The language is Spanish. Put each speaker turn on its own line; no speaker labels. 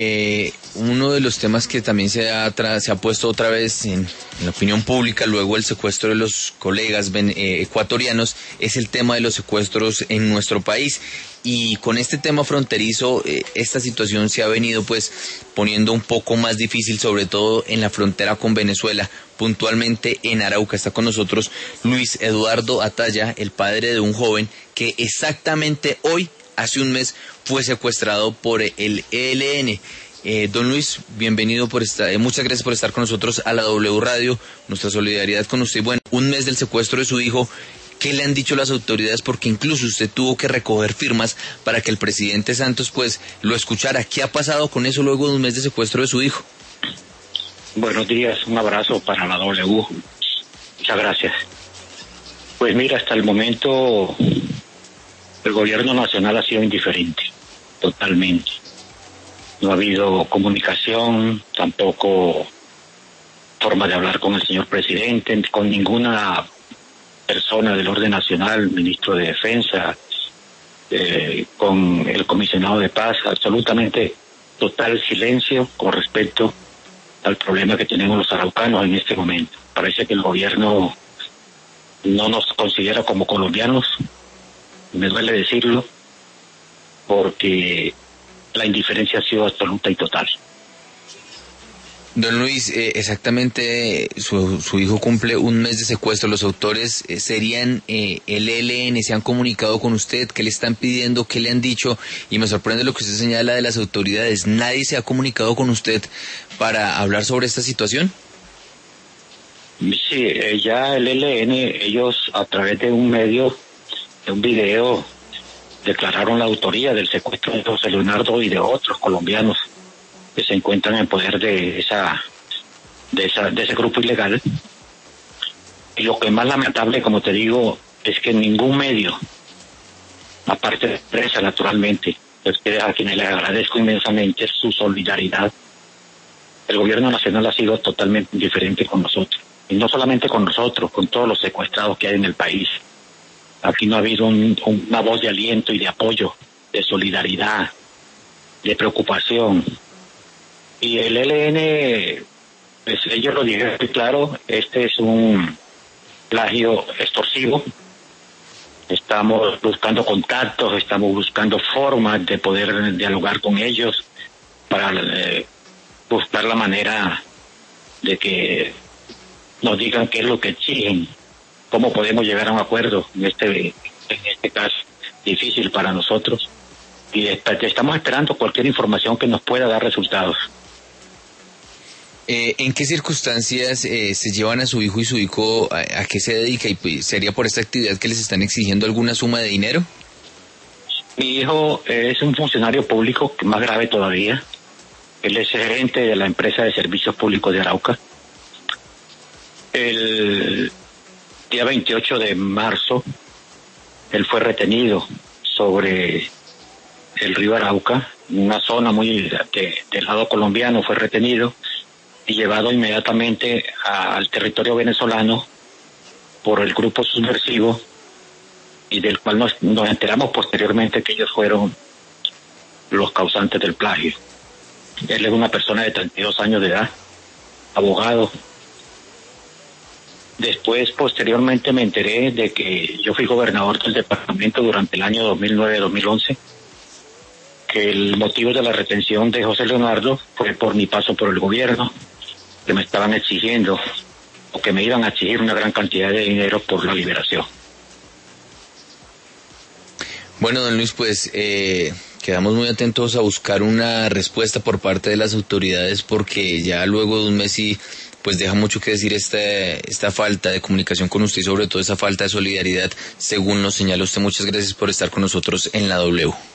Uno de los temas que también se ha puesto otra vez en la opinión pública luego del secuestro de los colegas ecuatorianos es el tema de los secuestros en nuestro país. Y con este tema fronterizo, esta situación se ha venido pues poniendo un poco más difícil, sobre todo en la frontera con Venezuela, puntualmente en Arauca. Está con nosotros Luis Eduardo Ataya, el padre de un joven que exactamente hoy, hace un mes, fue secuestrado por el ELN. Don Luis, bienvenido muchas gracias por estar con nosotros a la W Radio, nuestra solidaridad con usted. Bueno, un mes del secuestro de su hijo, ¿qué le han dicho las autoridades? Porque incluso usted tuvo que recoger firmas para que el presidente Santos pues lo escuchara. ¿Qué ha pasado con eso luego de un mes de secuestro de su hijo?
Buenos días, un abrazo para la W. Muchas gracias. Pues mira, hasta el momento el gobierno nacional ha sido indiferente, totalmente. No ha habido comunicación, tampoco forma de hablar con el señor presidente, con ninguna persona del orden nacional, ministro de Defensa, con el comisionado de paz, absolutamente total silencio con respecto al problema que tenemos los araucanos en este momento. Parece que el gobierno no nos considera como colombianos, me duele decirlo, porque la indiferencia ha sido absoluta y total.
Don Luis, exactamente su hijo cumple un mes de secuestro. ¿Los autores serían el ELN? ¿Se han comunicado con usted? ¿Qué le están pidiendo? ¿Qué le han dicho? Y me sorprende lo que usted señala de las autoridades. ¿Nadie se ha comunicado con usted para hablar sobre esta situación?
Sí, ya el ELN, ellos a través de un medio, de un video, declararon la autoría del secuestro de José Leonardo y de otros colombianos que se encuentran en poder de ese grupo ilegal. Y lo que es más lamentable, como te digo, es que ningún medio, aparte de prensa naturalmente, a quienes les agradezco inmensamente su solidaridad, el gobierno nacional ha sido totalmente indiferente con nosotros. Y no solamente con nosotros, con todos los secuestrados que hay en el país. Aquí no ha habido una voz de aliento y de apoyo, de solidaridad, de preocupación. Y el ELN, pues ellos lo dijeron muy claro, este es un plagio extorsivo. Estamos buscando contactos, estamos buscando formas de poder dialogar con ellos para buscar la manera de que nos digan qué es lo que exigen, cómo podemos llegar a un acuerdo en este caso difícil para nosotros. Y estamos esperando cualquier información que nos pueda dar resultados.
¿En qué circunstancias se llevan a su hijo y su hijo a qué se dedica? ¿Y pues, sería por esta actividad que les están exigiendo alguna suma de dinero?
Mi hijo es un funcionario público, más grave todavía. Él es gerente de la empresa de servicios públicos de Arauca. El día 28 de marzo, él fue retenido sobre el río Arauca, en una zona muy del lado colombiano, fue retenido y llevado inmediatamente al territorio venezolano por el grupo subversivo, y del cual nos enteramos posteriormente que ellos fueron los causantes del plagio. Él es una persona de 32 años de edad, abogado. Después, posteriormente, me enteré de que yo fui gobernador del departamento durante el año 2009-2011, que el motivo de la retención de José Leonardo fue por mi paso por el gobierno, que me estaban exigiendo, o que me iban a exigir una gran cantidad de dinero por la liberación.
Bueno, don Luis, pues quedamos muy atentos a buscar una respuesta por parte de las autoridades, porque ya luego de un mes sí, pues deja mucho que decir esta falta de comunicación con usted y sobre todo esa falta de solidaridad, según nos señala usted. Muchas gracias por estar con nosotros en la W.